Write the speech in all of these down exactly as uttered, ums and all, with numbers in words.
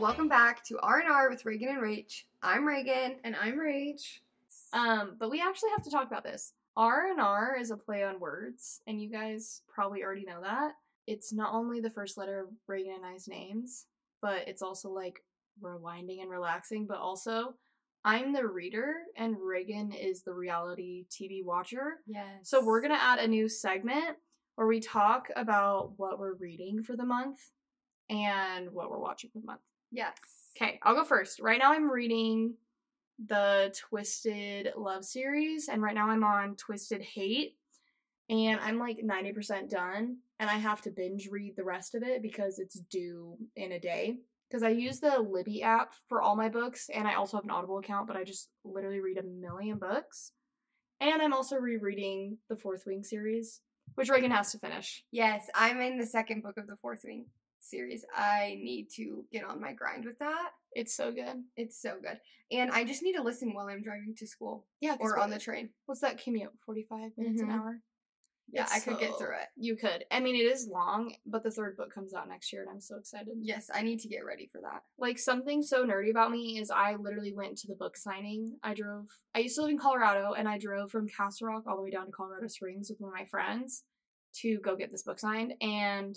welcome back to R and R with Reagan and Rach. I'm Reagan. And I'm Rach. Um, but we actually have to talk about this. R and R is a play on words, and you guys probably already know that. It's not only the first letter of Reagan and I's names, but it's also like rewinding and relaxing, but also I'm the reader and Reagan is the reality T V watcher. Yes. So we're going to add a new segment where we talk about what we're reading for the month and what we're watching for the month. Yes. Okay, I'll go first. Right now I'm reading the Twisted Love series, and right now I'm on Twisted Hate, and I'm like ninety percent done, and I have to binge read the rest of it because it's due in a day. Because I use the Libby app for all my books, and I also have an Audible account, but I just literally read a million books. And I'm also rereading the Fourth Wing series, which Reagan has to finish. Yes, I'm in the second book of the Fourth Wing series. I need to get on my grind with that. It's so good. It's so good. And I just need to listen while I'm driving to school. Yeah, or on the train. What's that commute? forty-five minutes Mhm. an hour? Yeah, It's I could get so- through it. You could. I mean, it is long, but the third book comes out next year, and I'm so excited. Yes, I need to get ready for that. Like, something so nerdy about me is I literally went to the book signing. I drove, I used to live in Colorado, and I drove from Castle Rock all the way down to Colorado Springs with one of my friends to go get this book signed, and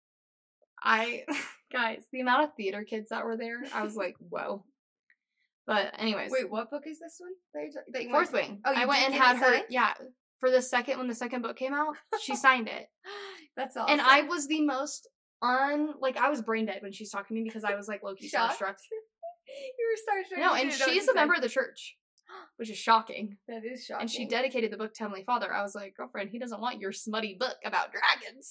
I, guys, the amount of theater kids that were there, I was like, whoa. But anyways. Wait, what book is this one? That you, that you Fourth went- Wing. Oh, you I went did and get had it her, signed? yeah, for the second, when the second book came out, she signed it. That's awesome. And I was the most un, like, I was brain dead when she was talking to me because I was like low-key Shocked? starstruck. You were starstruck. No, You and didn't know what she's to a member say. of the church, which is shocking. That is shocking. And she dedicated the book to Heavenly Father. I was like, girlfriend, he doesn't want your smutty book about dragons.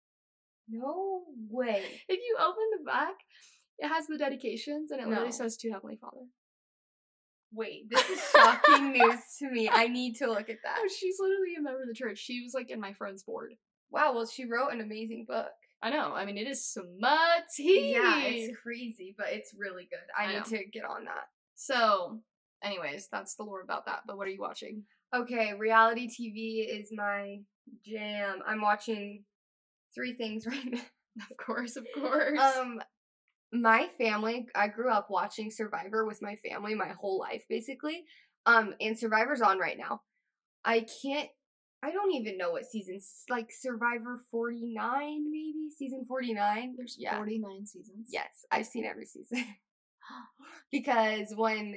No way. If you open the back, it has the dedications, and it literally No. says to Heavenly Father. Wait, this is shocking news to me. I need to look at that. Oh, she's literally a member of the church. She was like in my friend's board. Wow, well, she wrote an amazing book. I know. I mean, it is smutty. Yeah, it's crazy, but it's really good. I, I need know. to get on that. So, anyways, that's the lore about that. But what are you watching? Okay, reality T V is my jam. I'm watching three things right now. Of course, of course. Um, my family, I grew up watching Survivor with my family my whole life, basically. Um, and Survivor's on right now. I can't, I don't even know what season, like Survivor forty-nine, maybe? Season forty-nine? There's yeah. forty-nine seasons. Yes, I've seen every season. Because when,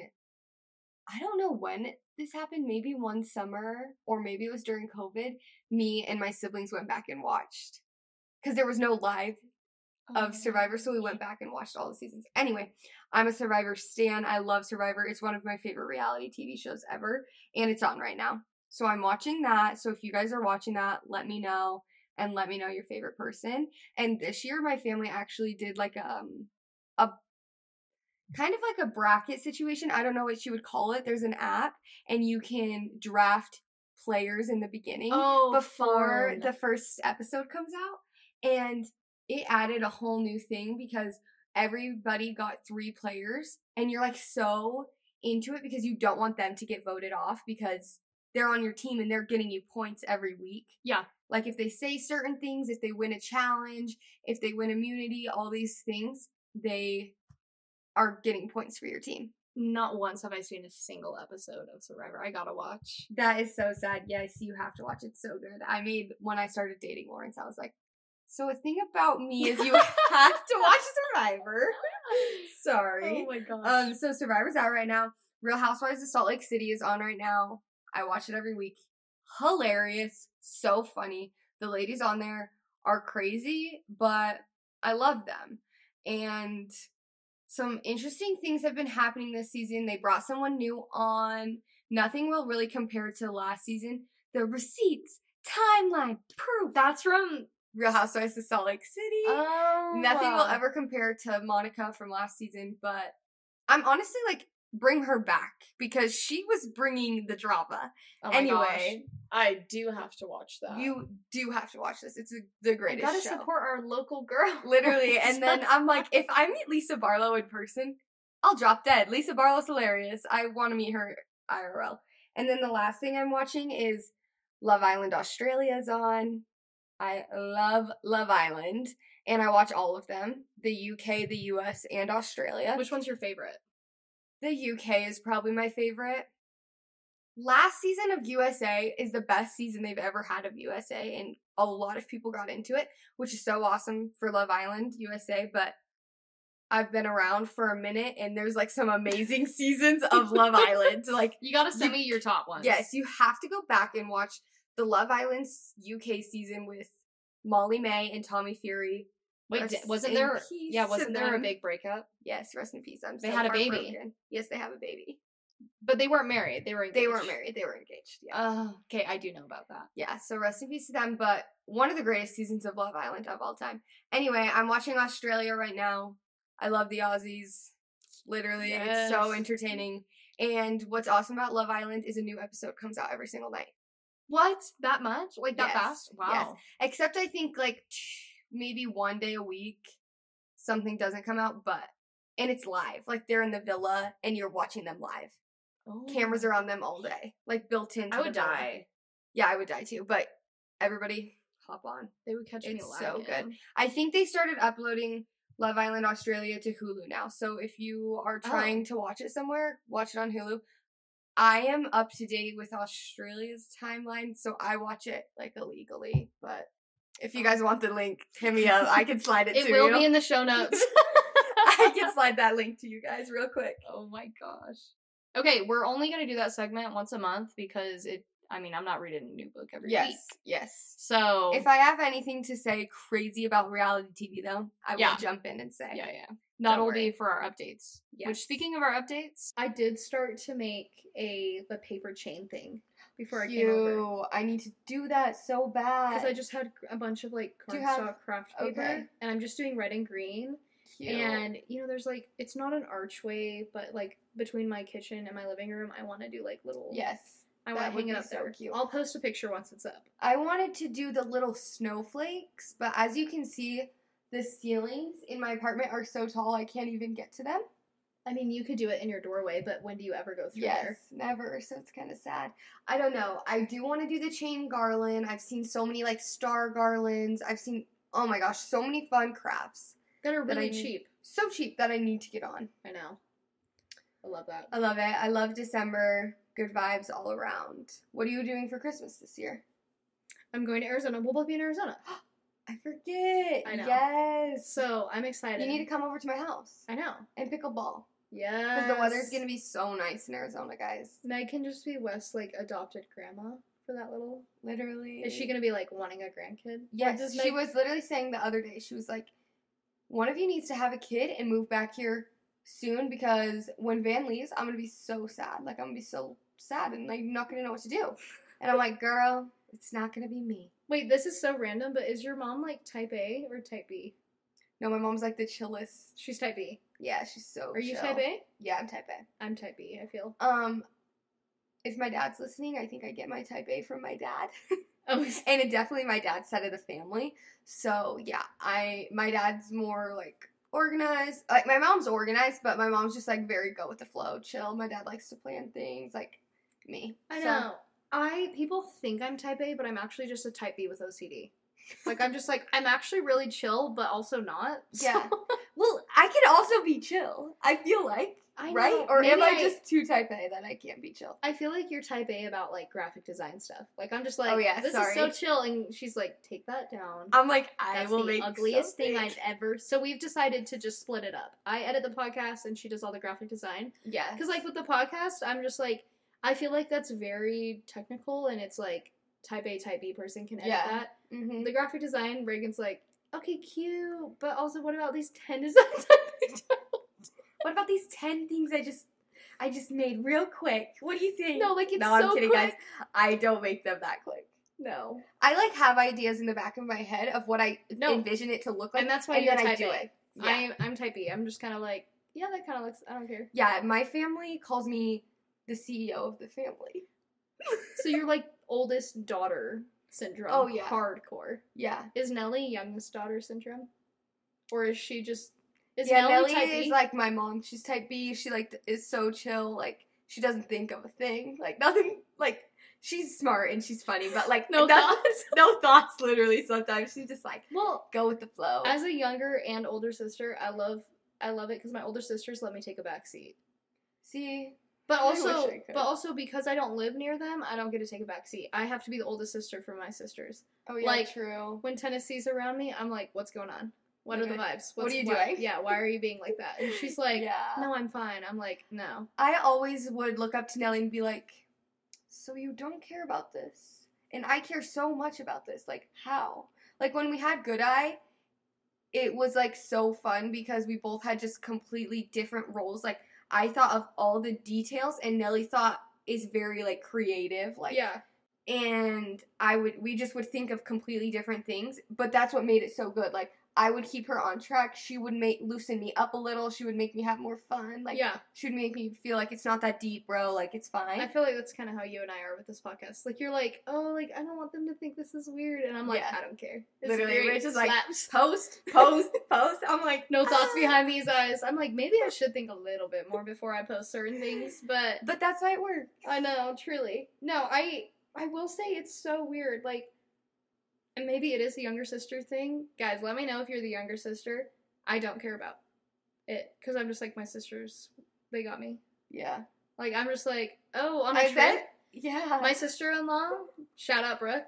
I don't know when this happened, maybe one summer, or maybe it was during COVID, me and my siblings went back and watched. Because there was no live of Survivor, so we went back and watched all the seasons. Anyway, I'm a Survivor stan. I love Survivor. It's one of my favorite reality T V shows ever, and it's on right now. So I'm watching that. So if you guys are watching that, let me know, and let me know your favorite person. And this year, my family actually did like um a kind of like a bracket situation. I don't know what you would call it. There's an app, and you can draft players in the beginning Oh, before fun. the first episode comes out, and it added a whole new thing because everybody got three players, and you're like so into it because you don't want them to get voted off because they're on your team and they're getting you points every week. Yeah. Like if they say certain things, if they win a challenge, if they win immunity, all these things, they are getting points for your team. Not once have I seen a single episode of Survivor. I gotta watch. That is so sad. Yes, you have to watch it. So good. I made, when I started dating Lawrence, I was like, so a thing about me is you have to watch Survivor. Sorry. Oh my gosh. Um, so Survivor's out right now. Real Housewives of Salt Lake City is on right now. I watch it every week. Hilarious. So funny. The ladies on there are crazy, but I love them. And some interesting things have been happening this season. They brought someone new on. Nothing will really compare to last season. The receipts, timeline, proof. That's from Real Housewives of Salt Lake City. Oh. Nothing will ever compare to Monica from last season, but I'm honestly like, bring her back because she was bringing the drama. Oh my Anyway. gosh. I do have to watch that. You do have to watch this. It's a, the I greatest gotta show. support our local girl. Literally. And then I'm like, if I meet Lisa Barlow in person, I'll drop dead. Lisa Barlow's hilarious. I want to meet her I R L. And then the last thing I'm watching is Love Island Australia's on. I love Love Island, and I watch all of them. The U K, the U S, and Australia. Which one's your favorite? The U K is probably my favorite. Last season of U S A is the best season they've ever had of U S A, and a lot of people got into it, which is so awesome for Love Island, U S A, but I've been around for a minute, and there's, like, some amazing seasons of Love Island. Like, You gotta send you, me your top ones. Yes, you have to go back and watch the Love Island U K season with Molly May and Tommy Fury. Wait, Rest di- wasn't in there? peace Yeah, wasn't to there a them. big breakup? Yes, rest in peace. I'm They so had a baby. heartbroken. Yes, they have a baby. But they weren't married. They were engaged. They weren't married. They were engaged. Yeah. Oh, okay. I do know about that. Yeah, so rest in peace to them, but one of the greatest seasons of Love Island of all time. Anyway, I'm watching Australia right now. I love the Aussies. Literally, it's so Yes. entertaining. And what's awesome about Love Island is a new episode comes out every single night. What? That much? Like that Yes, fast? Wow. yes. Except I think like maybe one day a week something doesn't come out, but and it's live. Like they're in the villa and you're watching them live. Oh. Cameras are on them all day, like built into. I would the villa. die. Yeah, I would die too. But everybody, hop on. They would catch me It's so lagging. good. I think they started uploading Love Island Australia to Hulu now. So if you are trying Oh. to watch it somewhere, watch it on Hulu. I am up to date with Australia's timeline, so I watch it like illegally. But if you guys want the link, hit me up. I can slide it, It to will you. be in the show notes. I can slide that link to you guys real quick. Oh my gosh. Okay, we're only gonna do that segment once a month because it. I mean, I'm not reading a new book every Yes, week. yes. So If I have anything to say crazy about reality T V, though, I will Yeah. jump in and say. yeah, yeah. That'll Don't be worry. for our updates. Which, Yes. speaking of our updates, I did start to make a the paper chain thing before I came over. Ew, I need to do that so bad. Because I just had a bunch of like Do you have- cardstock craft paper, okay. and I'm just doing red and green. Cute. And you know, there's like it's not an archway, but like between my kitchen and my living room, I want to do like little. yes. I want that to would hang it be up so there. cute. I'll post a picture once it's up. I wanted to do the little snowflakes, but as you can see, the ceilings in my apartment are so tall I can't even get to them. I mean, you could do it in your doorway, but when do you ever go through Yes, there? never. So it's kind of sad. I don't know. I do want to do the chain garland. I've seen so many like star garlands. I've seen, oh my gosh, so many fun crafts. That are That I really need- cheap. So cheap that I need to get on. I know. I love that. I love it. I love December. Good vibes all around. What are you doing for Christmas this year? I'm going to Arizona. We'll both be in Arizona. I forget. I know. Yes. So I'm excited. You need to come over to my house I know. and pickleball. Yeah. Because the weather's going to be so nice in Arizona, guys. Meg can just be West's like adopted grandma for that little. Literally. Is she gonna be like wanting a grandkid? Or Yes. does She Meg- was literally saying the other day, she was like, one of you needs to have a kid and move back here soon because when Van leaves, I'm going to be so sad. Like, I'm going to be so sad and like not going to know what to do. And I'm like, girl, it's not going to be me. Wait, this is so random, but is your mom like type A or type B? No, my mom's like the chillest. She's type B. Yeah, she's so Are you chill. type A? Yeah, I'm type A. I'm type B, I feel. Um, if my dad's listening, I think I get my type A from my dad. Oh, And it definitely my dad's side of the family. So yeah, I my dad's more like organized. Like my mom's organized, but my mom's just like very go with the flow, chill. My dad likes to plan things like me. I So, know. I people think I'm type A, but I'm actually just a type B with O C D. Like I'm just like I'm actually really chill, but also not. So- Yeah. Well, I can also be chill. I feel like I right, know. or am Maybe I just too type A that I can't be chill? I feel like you're type A about like graphic design stuff. Like I'm just like, Oh, yeah, this sorry. is so chill, and she's like, take that down. I'm like I That's will the make ugliest thing something. I've ever. So we've decided to just split it up. I edit the podcast, and she does all the graphic design. Yeah, Because like with the podcast, I'm just like, I feel like that's very technical, and it's like type A, type B person can edit Yeah. that. mm-hmm. The graphic design, Reagan's like, okay, cute, but also what about these ten designs I picked out? What about these ten things I just I just made real quick? What do you think? No, like it's no, so I'm kidding, quick. guys. I don't make them that quick. No. I like have ideas in the back of my head of what I No. envision it to look like, And that's why and you're then I type do A. it. Yeah. I, I'm type B. I'm just kind of like, yeah, that kind of looks, I don't care. yeah, my family calls me the C E O of the family. So you're like oldest daughter syndrome. Oh, yeah. Hardcore. Yeah. Is Nellie youngest daughter syndrome? Or is she just, is yeah, Nellie, Nellie type is B? like my mom. She's type B. She like is so chill. Like she doesn't think of a thing. Like nothing. Like she's smart and she's funny, but like No that's- thoughts. no thoughts. Literally, sometimes she's just like Well, go with the flow. as a younger and older sister, I love I love it because my older sisters let me take a back seat. See, But I wish also, I could. but also because I don't live near them, I don't get to take a back seat. I have to be the oldest sister for my sisters. oh yeah, like, true. When Tennessee's around me, I'm like, "What's going on? What Like, are the vibes? What's, what are you why- doing?" Yeah, why are you being like that?" And she's like, yeah. "No, I'm fine." I'm like, "No." I always would look up to Nelly and be like, so you don't care about this? And I care so much about this. Like, how? Like, when we had Good Eye, it was, like, so fun because we both had just completely different roles. Like, I thought of all the details, and Nelly thought is very, like, creative. Like, Yeah. and I would, we just would think of completely different things, but that's what made it so good. Like, I would keep her on track. She would make loosen me up a little. She would make me have more fun. Like, Yeah. she would make me feel like it's not that deep, bro. Like, it's fine. I feel like that's kind of how you and I are with this podcast. Like, you're like, "Oh, like, I don't want them to think this is weird." And I'm like, Yeah. "I don't care." It's Literally, great. Rich is like, Slaps. post, post, post. I'm like, No thoughts ah. behind these eyes. I'm like, maybe I should think a little bit more before I post certain things, but But that's why it works. I know, truly. No, I I will say it's so weird. Like, and maybe it is a younger sister thing. Guys, let me know if you're the younger sister. I don't care about it because I'm just like, my sisters, they got me. Yeah. Like, I'm just like, oh, on a I trip. bet. Yeah. My sister-in-law, shout out Brooke.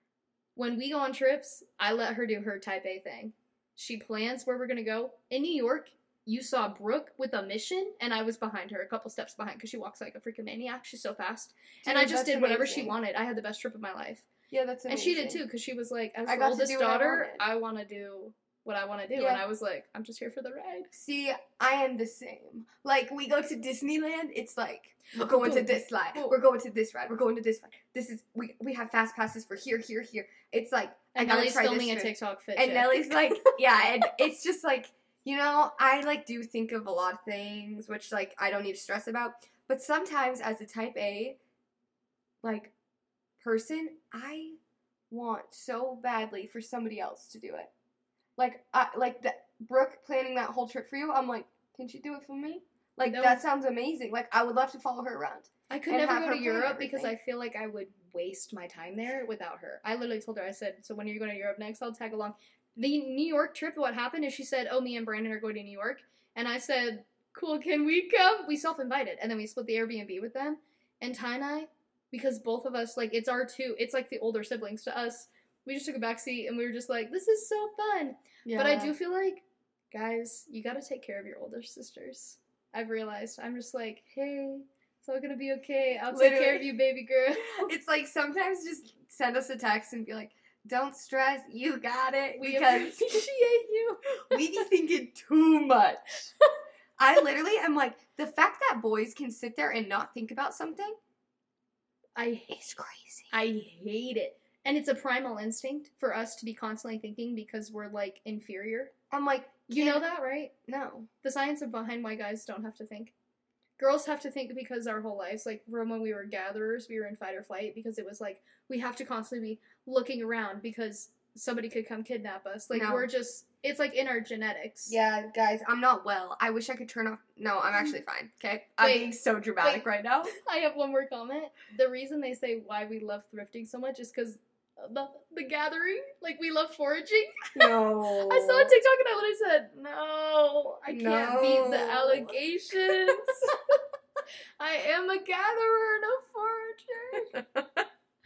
When we go on trips, I let her do her type A thing. She plans where we're gonna go. In New York, you saw Brooke with a mission, and I was behind her, a couple steps behind, because she walks like a freaking maniac. She's so fast. and Dude, I just that's did whatever she amazing. wanted. I had the best trip of my life. Yeah, that's And amazing. she did too, because she was like, as I the got to oldest do what I daughter, wanted. I want to do what I want to do. Yeah. And I was like, I'm just here for the ride. See, I am the same. Like, we go to Disneyland, it's like, we're going to this slide, Boom. we're going to this ride, we're going to this ride. This is, we we have fast passes for here, here, here. It's like, And I gotta Nellie's try filming a this trip. TikTok fit And check. Nellie's like, yeah, and it's just like, you know, I like do think of a lot of things, which like I don't need to stress about. But sometimes as a type A, like, person, I want so badly for somebody else to do it. Like, I, like the, Brooke planning that whole trip for you, I'm like, can she do it for me? Like, No. that sounds amazing. Like, I would love to follow her around. I could and never have go her to plan Europe because I everything. feel like I would waste my time there without her. I literally told her, I said, so when you're going to Europe next, I'll tag along. The New York trip, what happened is she said, oh, me and Brandon are going to New York. And I said, cool, can we come? We self-invited. And then we split the Airbnb with them. And Ty and I, because both of us, like, it's our two, it's like the older siblings to us. We just took a backseat and we were just like, this is so fun. Yeah. But I do feel like, guys, you gotta take care of your older sisters. I've realized. I'm just like, hey, it's all gonna be okay. I'll take care of Literally. you, baby girl. It's like sometimes just send us a text and be like, don't stress, you got it. We because appreciate you. we be thinking too much. I literally am like, the fact that boys can sit there and not think about something I is crazy. I hate it. And it's a primal instinct for us to be constantly thinking because we're like inferior. I'm like, You kid, know that, right? No. The science of behind why guys don't have to think. Girls have to think because our whole lives, like from when we were gatherers, we were in fight or flight because it was like we have to constantly be looking around because somebody could come kidnap us. Like No. we're just, it's like in our genetics. Yeah, guys, I'm not well. I wish I could turn off. No, I'm actually fine. Okay, I'm Wait, being so dramatic wait. right now. I have one more comment. The reason they say why we love thrifting so much is because the the gathering, like we love foraging. No. I saw a TikTok and I literally said, "No, I can't beat the No. allegations. I am a gatherer and a forager."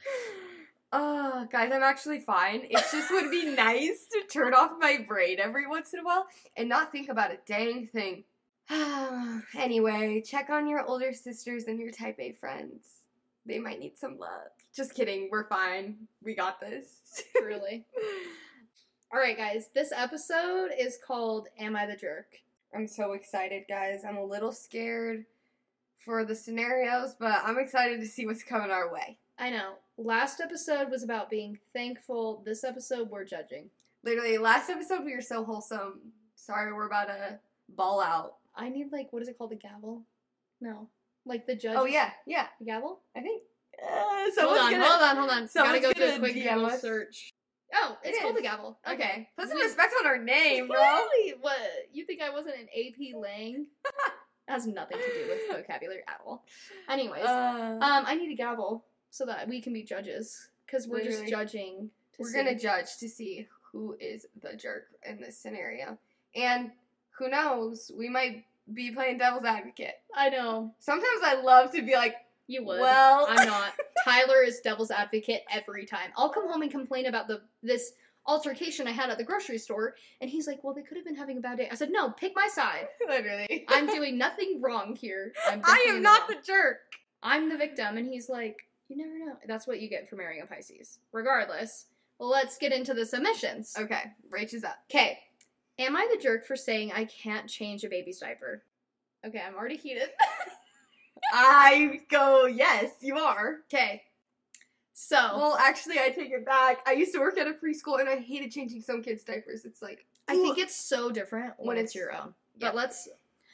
Oh, guys, I'm actually fine. It just would be nice to turn off my brain every once in a while and not think about a dang thing. Anyway, check on your older sisters and your type A friends. They might need some love. Just kidding. We're fine. We got this. Truly. All right, guys. This episode is called "Am I the Jerk?" I'm so excited, guys. I'm a little scared for the scenarios, but I'm excited to see what's coming our way. I know. Last episode was about being thankful. This episode, we're judging. Literally, last episode we were so wholesome. Sorry, we're about to ball out. I need, like, what is it called? A gavel? No. Like the judge. Oh, yeah, yeah. A gavel? I think. Uh, Hold someone's on, gonna, hold on, hold on. Gotta someone's go do a gonna quick D M Google us. search. Oh, it's It called a is. gavel. Okay, put some We- respect on our name, bro. Really? What? You think I wasn't an A P Lang? Has nothing to do with vocabulary at all. Anyways, Uh, um, I need a gavel. so that we can be judges. Because we're Literally. just judging. To We're see. gonna judge to see who is the jerk in this scenario. And who knows, we might be playing devil's advocate. I know. Sometimes I love to be like, You would. well, I'm not. Tyler is devil's advocate every time. I'll come home and complain about the this altercation I had at the grocery store, and he's like, well, they could have been having a bad day. I said, no, pick my side. Literally. I'm doing nothing wrong here. I'm I definitely am not wrong. the jerk. I'm the victim, and he's like, you never know. That's what you get for marrying a Pisces. Regardless, let's get into the submissions. Okay, Rach is up. Okay. Am I the jerk for saying I can't change a baby's diaper? Okay, I'm already heated. I go, yes, you are. Okay. So. Well, actually, I take it back. I used to work at a preschool, and I hated changing some kids' diapers. It's like, I think it's so different when, When it's, it's- your own. yeah. But let's.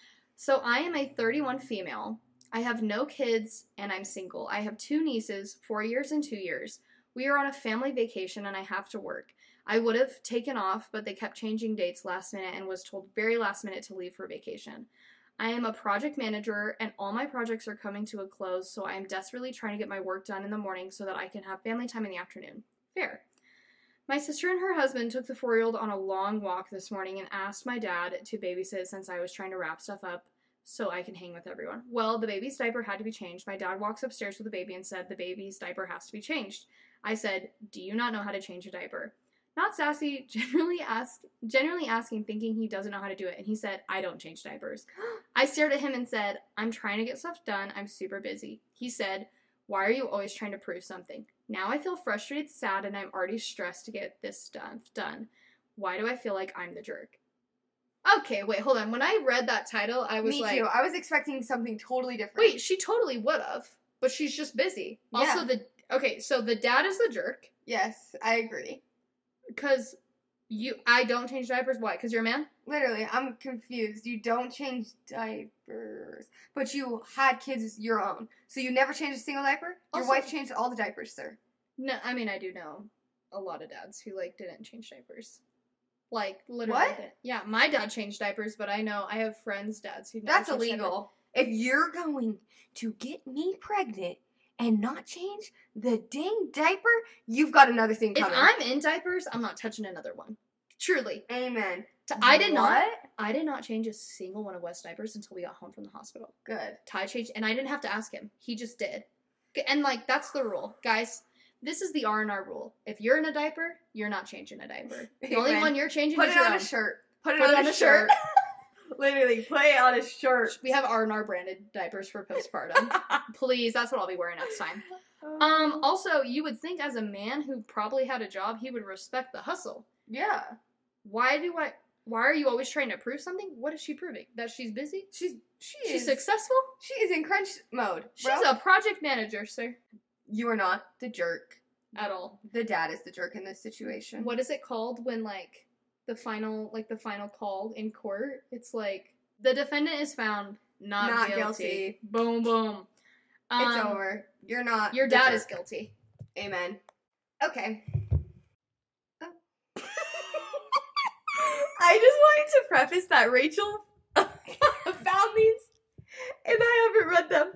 So I am a thirty-one female. I have no kids and I'm single. I have two nieces, four years and two years. We are on a family vacation and I have to work. I would have taken off, but they kept changing dates last minute and was told very last minute to leave for vacation. I am a project manager and all my projects are coming to a close, so I am desperately trying to get my work done in the morning so that I can have family time in the afternoon. Fair. My sister and her husband took the four-year-old on a long walk this morning and asked my dad to babysit since I was trying to wrap stuff up so I can hang with everyone. Well, the baby's diaper had to be changed. My dad walks upstairs with the baby and said the baby's diaper has to be changed. I said, do you not know how to change a diaper? Not sassy, generally ask, generally asking, thinking he doesn't know how to do it, and he said, I don't change diapers. I stared at him and said, I'm trying to get stuff done. I'm super busy. He said, why are you always trying to prove something? Now I feel frustrated, sad, and I'm already stressed to get this stuff done. Why do I feel like I'm the jerk? Okay, wait, hold on. When I read that title, I was me like, too. I was expecting something totally different. wait, she totally would have, but she's just busy. Also, Yeah. the okay, so the dad is the jerk Yes, I agree. because you. I don't change diapers. Why? Because you're a man. Literally, I'm confused. You don't change diapers, but you had kids your own, so you never changed a single diaper. Your Also- wife changed all the diapers, sir. No, I mean I do know a lot of dads who like didn't change diapers. Like literally. What? didn't. Yeah, my dad changed diapers, but I know I have friends' dads who. never That's changed diapers. illegal. If you're going to get me pregnant and not change the dang diaper, you've got another thing If coming. I'm in diapers, I'm not touching another one. Truly. Amen. T- I did not. What? I did not change a single one of West's diapers until we got home from the hospital. Good. Ty changed, and I didn't have to ask him. He just did. G- And like that's the rule, guys. This is the R and R rule. If you're in a diaper, you're not changing a diaper. The only Amen. one you're changing Put is it your on own. a shirt. Put it Put on it on a a shirt. shirt. Literally, put it on a shirt. We have R and R branded diapers for postpartum. Please, that's what I'll be wearing next time. Um. Also, you would think as a man who probably had a job, he would respect the hustle. Yeah. Why do I? Why are you always trying to prove something? What is she proving? That she's busy? She's she She's is successful? she is in crunch mode. She's bro. a project manager, sir. You are not the jerk. At all. The dad is the jerk in this situation. What is it called when like the final like the final call in court? It's like the defendant is found not, Not guilty. guilty. Boom boom. It's Um, over. You're not. Your the dad jerk. is guilty. Amen. Okay. Oh. I just wanted to preface that Rachel found these and I haven't read them.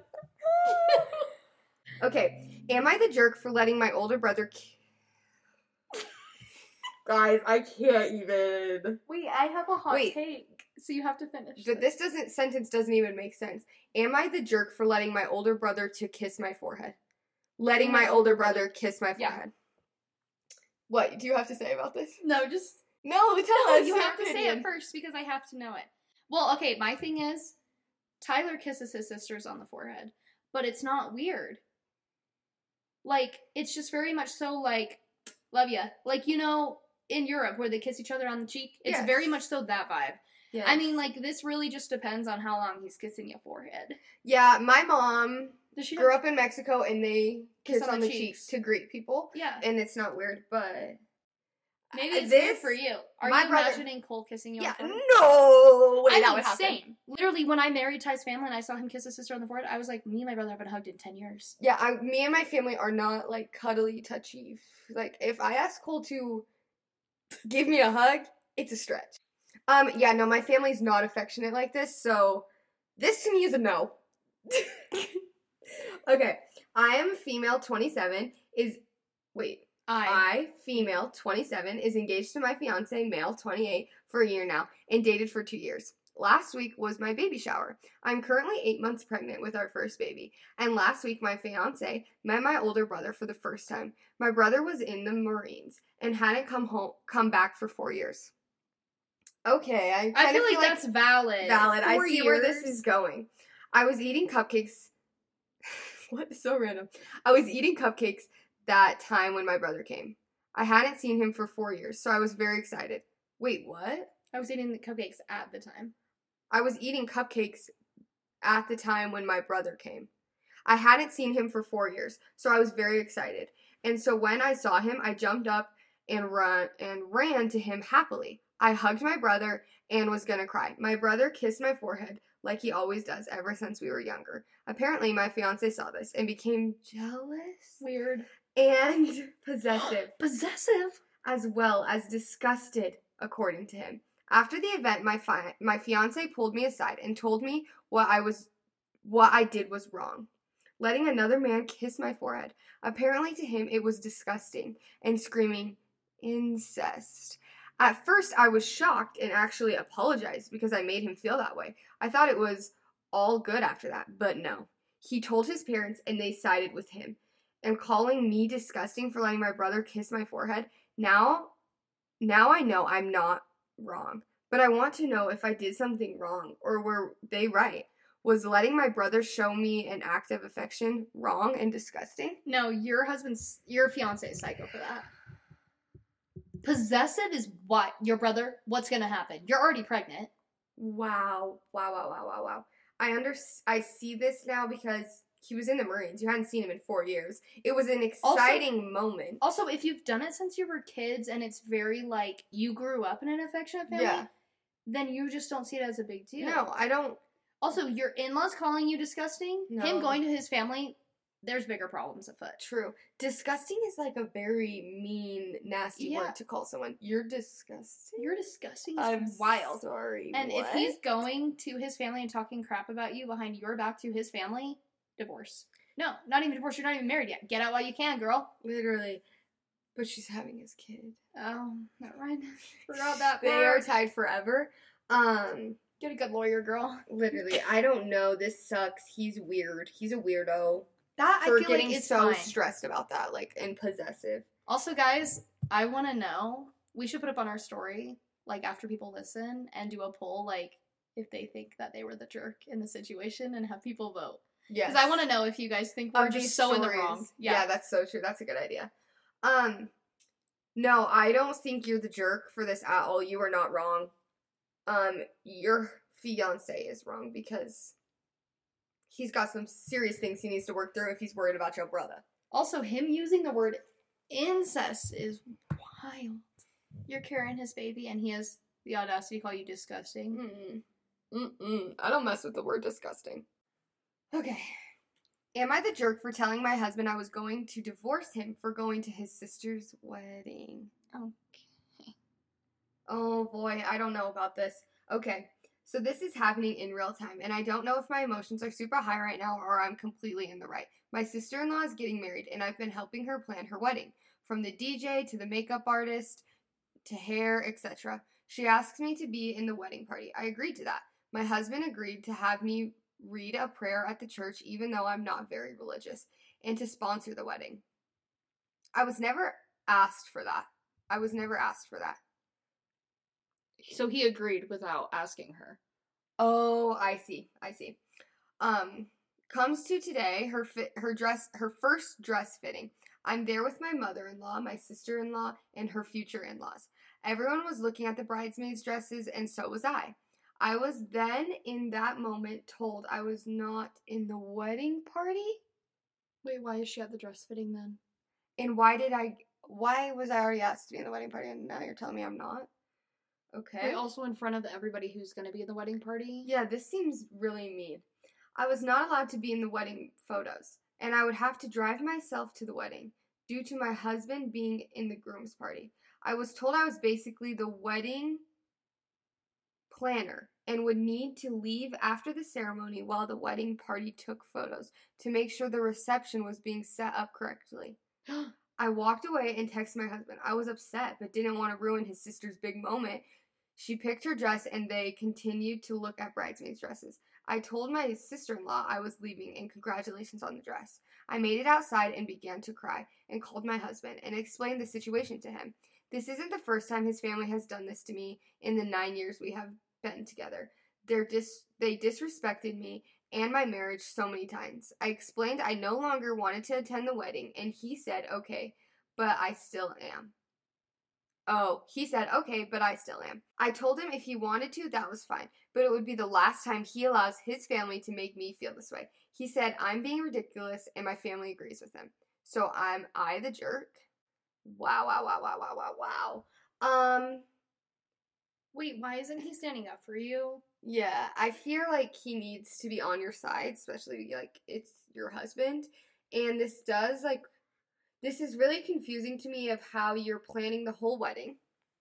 Okay. Am I the jerk for letting my older brother ki- Guys, I can't even. Wait, I have a hot Wait. take, so you have to finish. But this doesn't sentence doesn't even make sense. Am I the jerk for letting my older brother to kiss my forehead? Letting my older brother kiss my Yeah. forehead. What do you have to say about this? No, just No, tell no, us. you your have to say opinion. it first because I have to know it. Well, okay, my thing is Tyler kisses his sisters on the forehead, but it's not weird. Like, it's just very much so like, love ya. Like, you know, in Europe where they kiss each other on the cheek, it's Yes. very much so that vibe. Yes. I mean, like, this really just depends on how long he's kissing your forehead. yeah, my mom Does she grew up in Mexico and they kiss, Kiss on, on the the cheeks. cheeks. to greet people, Yeah. and it's not weird, but Maybe Uh, it's this- weird for you. Are my you brother- imagining Cole kissing you yeah, on the forehead? no way I that mean, would happen. same. Literally, when I married Ty's family and I saw him kiss his sister on the forehead, I was like, me and my brother haven't hugged in ten years. Yeah, I, me and my family are not like cuddly, touchy. Like if I ask Cole to give me a hug, it's a stretch. Um, yeah, no, my family's not affectionate like this, so this to me is a no. Okay. I am female twenty-seven is wait. I. I, female twenty-seven, is engaged to my fiance, male twenty-eight, for a year now and dated for two years. Last week was my baby shower. I'm currently eight months pregnant with our first baby, and last week my fiance met my older brother for the first time. My brother was in the Marines and hadn't come home come back for four years. Okay, I I kind feel of like that's valid. valid. I Four see where this years. is going. I was eating cupcakes. What? So random. I was eating cupcakes that time when my brother came. I hadn't seen him for four years, so I was very excited. Wait, what? I was eating the cupcakes at the time. I was eating cupcakes at the time when my brother came. I hadn't seen him for four years, so I was very excited. And so when I saw him, I jumped up and run and ran to him happily. I hugged my brother and was gonna cry. My brother kissed my forehead like he always does ever since we were younger. Apparently, my fiance saw this and became jealous Weird. and possessive, Possessive? as well as disgusted, according to him. After the event, my fi- my fiance pulled me aside and told me what I was what I did was wrong. Letting another man kiss my forehead. Apparently to him it was disgusting, and screaming incest. At first I was shocked and actually apologized because I made him feel that way. I thought it was all good after that, but no. He told his parents and they sided with him. And calling me disgusting for letting my brother kiss my forehead. Now now I know I'm not wrong. But I want to know if I did something wrong, or were they right? Was letting my brother show me an act of affection wrong and disgusting? No, your husband's, your fiance is psycho for that. Possessive is what? Your brother? What's gonna happen? You're already pregnant. Wow. Wow, wow, wow, wow, wow. I under I see this now because he was in the Marines. You hadn't seen him in four years. It was an exciting also, moment. Also, if you've done it since you were kids and it's very like you grew up in an affectionate family, Yeah. then you just don't see it as a big deal. No, I don't. Also, your in-laws calling you disgusting, No. him going to his family, there's bigger problems afoot. True. Disgusting is like a very mean, nasty Yeah. word to call someone. You're disgusting? You're disgusting. It's I'm wild. sorry. And what? if he's going to his family and talking crap about you behind your back to his family, divorce. No, not even divorce. You're not even married yet. Get out while you can, girl. Literally. But she's having his kid. Oh, never mind. Forgot that They part. are tied forever. Um, Get a good lawyer, girl. literally, I don't know. This sucks. He's weird. He's a weirdo. That for I feel getting like it's so fine. stressed about that, like, and possessive. Also, guys, I want to know. We should put up on our story, like after people listen, and do a poll, like if they think that they were the jerk in the situation, and have people vote. Yes. Because I want to know if you guys think we're Of just these so in the stories. wrong. Yeah. Yeah. that's so true. That's a good idea. Um, no, I don't think you're the jerk for this at all. You are not wrong. Um, your fiance is wrong because he's got some serious things he needs to work through if he's worried about your brother. Also, him using the word incest is wild. You're carrying his baby, and he has the audacity to call you disgusting. Mm-mm. Mm-mm. I don't mess with the word disgusting. Okay. Am I the jerk for telling my husband I was going to divorce him for going to his sister's wedding? Okay. Oh boy, I don't know about this. Okay, so this is happening in real time, and I don't know if my emotions are super high right now or I'm completely in the right. My sister-in-law is getting married, and I've been helping her plan her wedding. From the D J to the makeup artist to hair, et cetera. She asked me to be in the wedding party. I agreed to that. My husband agreed to have me read a prayer at the church, even though I'm not very religious, and to sponsor the wedding. I was never asked for that. I was never asked for that. So he agreed without asking her. Oh, I see. I see. Um, comes to today, her fit, her dress, her first dress fitting. I'm there with my mother-in-law, my sister-in-law, and her future in-laws. Everyone was looking at the bridesmaids' dresses, and so was I. I was then, in that moment, told I was not in the wedding party. Wait, why is she at the dress fitting then? And why did I, why was I already asked to be in the wedding party, and now you're telling me I'm not? Okay. Wait, also in front of everybody who's going to be in the wedding party? Yeah, this seems really mean. I was not allowed to be in the wedding photos, and I would have to drive myself to the wedding due to my husband being in the groom's party. I was told I was basically the wedding planner and would need to leave after the ceremony while the wedding party took photos to make sure the reception was being set up correctly. I walked away and texted my husband. I was upset, but didn't want to ruin his sister's big moment. She picked her dress, and they continued to look at bridesmaids' dresses. I told my sister-in-law I was leaving, and congratulations on the dress. I made it outside and began to cry, and called my husband and explained the situation to him. This isn't the first time his family has done this to me in the nine years we have been together. They're dis- they disrespected me and my marriage so many times. I explained I no longer wanted to attend the wedding, and he said, okay, but I still am. Oh, he said, okay, but I still am. I told him if he wanted to, that was fine, but it would be the last time he allows his family to make me feel this way. He said I'm being ridiculous, and my family agrees with him. So I'm I the jerk? Wow, wow, wow, wow, wow, wow, wow. Um, Wait, why isn't he standing up for you? Yeah, I feel like he needs to be on your side, especially, like, it's your husband. And this does, like, this is really confusing to me of how you're planning the whole wedding.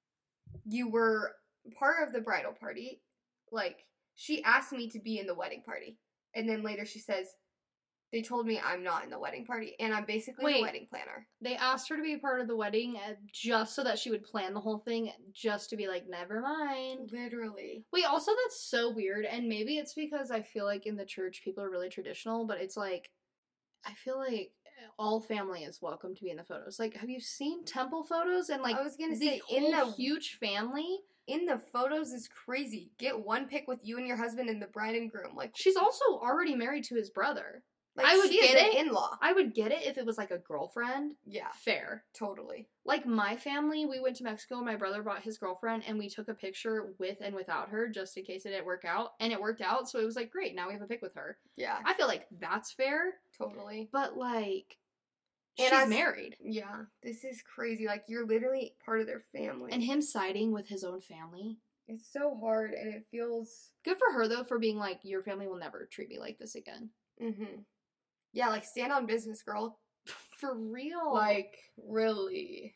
You were part of the bridal party. Like, she asked me to be in the wedding party. And then later she says, they told me I'm not in the wedding party, and I'm basically Wait. the wedding planner. They asked her to be a part of the wedding uh, just so that she would plan the whole thing, just to be like, never mind. Literally. Wait, also that's so weird, and maybe it's because I feel like in the church people are really traditional, but it's like, I feel like all family is welcome to be in the photos. Like, have you seen temple photos? And like, I was gonna the say, whole in the huge family. In the photos is crazy. Get one pic with you and your husband and the bride and groom. Like, She's also already married to his brother. like I would she get is it. an in-law. I would get it if it was like a girlfriend. Yeah, Fair. totally. Like my family, we went to Mexico and my brother brought his girlfriend and we took a picture with and without her just in case it didn't work out. And it worked out, so it was like, great, now we have a pic with her. Yeah, I feel like that's fair. totally. But like, And she's as- married. Yeah, this is crazy. Like, you're literally part of their family. And him siding with his own family. It's so hard, and it feels... Good for her, though, for being like, your family will never treat me like this again. Mm-hmm. Yeah, like, stand on business, girl. For real. Like, really.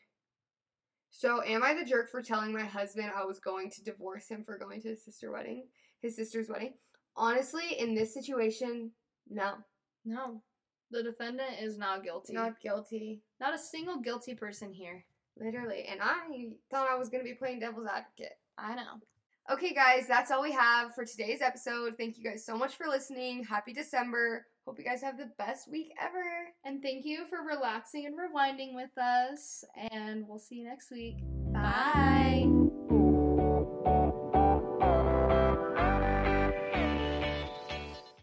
So, am I the jerk for telling my husband I was going to divorce him for going to his sister wedding? His sister's wedding? Honestly, in this situation, no. No. The defendant is not guilty. Not guilty. Not a single guilty person here. Literally. And I thought I was going to be playing devil's advocate. I know. Okay, guys, that's all we have for today's episode. Thank you guys so much for listening. Happy December. Hope you guys have the best week ever. And thank you for relaxing and rewinding with us. And we'll see you next week. Bye.